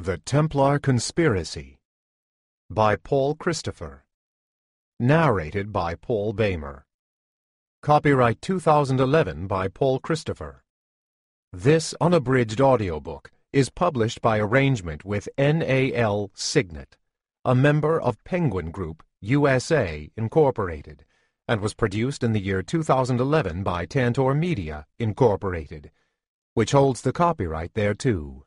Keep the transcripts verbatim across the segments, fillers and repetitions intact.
The Templar Conspiracy by Paul Christopher. Narrated by Paul Bamer. Copyright two thousand eleven by Paul Christopher. This unabridged audiobook is published by arrangement with N A L Signet, a member of Penguin Group, U S A, Incorporated, and was produced in the year two thousand eleven by Tantor Media, Incorporated, which holds the copyright thereto.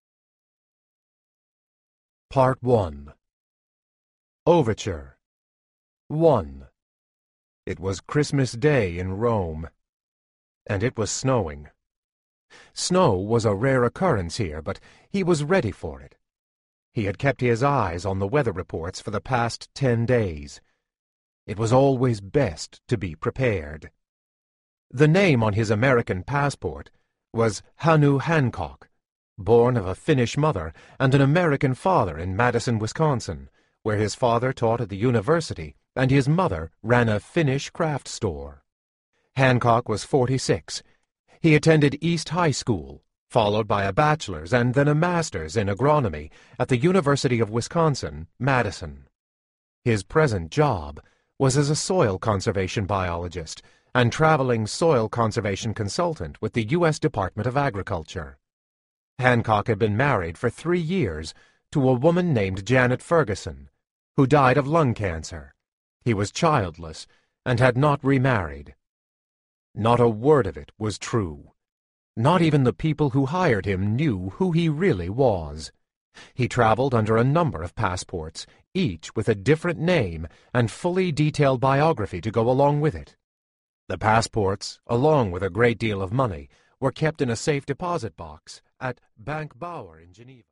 Part one. Overture. one. It was Christmas Day in Rome, and it was snowing. Snow was a rare occurrence here, but he was ready for it. He had kept his eyes on the weather reports for the past ten days. It was always best to be prepared. The name on his American passport was Hannu Hancock, born of a Finnish mother and an American father in Madison, Wisconsin, where his father taught at the university and his mother ran a Finnish craft store. Hancock was forty-six. He attended East High School, followed by a bachelor's and then a master's in agronomy at the University of Wisconsin, Madison. His present job was as a soil conservation biologist and traveling soil conservation consultant with the U S Department of Agriculture. Hancock had been married for three years to a woman named Janet Ferguson, who died of lung cancer. He was childless and had not remarried. Not a word of it was true. Not even the people who hired him knew who he really was. He traveled under a number of passports, each with a different name and fully detailed biography to go along with it. The passports, along with a great deal of money, were kept in a safe deposit box at Bank Bauer in Geneva.